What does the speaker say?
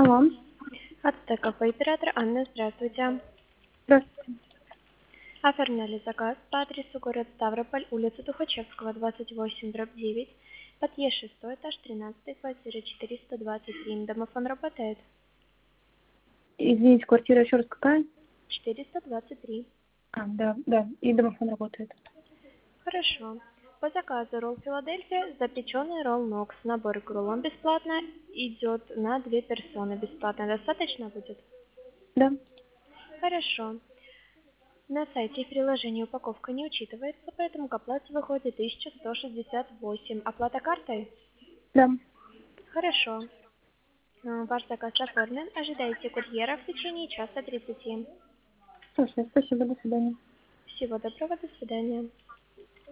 Алло, От ТКП оператор Анна, здравствуйте. здравствуйте. Оформляли заказ по адресу город Ставрополь, улица Тухачевского, 28/9, подъезд 6, этаж 13, квартира 423. Домофон работает? Извините, квартира еще раз какая? 423. Да, и домофон работает. Хорошо. По заказу ролл Филадельфия, запеченный ролл Нокс. Набор к роллам бесплатно идет на 2 персоны. Бесплатно достаточно будет? Да, Хорошо. На сайте и в приложении упаковка не учитывается, поэтому к оплате выходит 1168. Оплата картой? да. Хорошо. Ваш заказ оформлен. Ожидайте курьера в течение часа 30. Хорошо, спасибо, до свидания. Всего доброго, до свидания.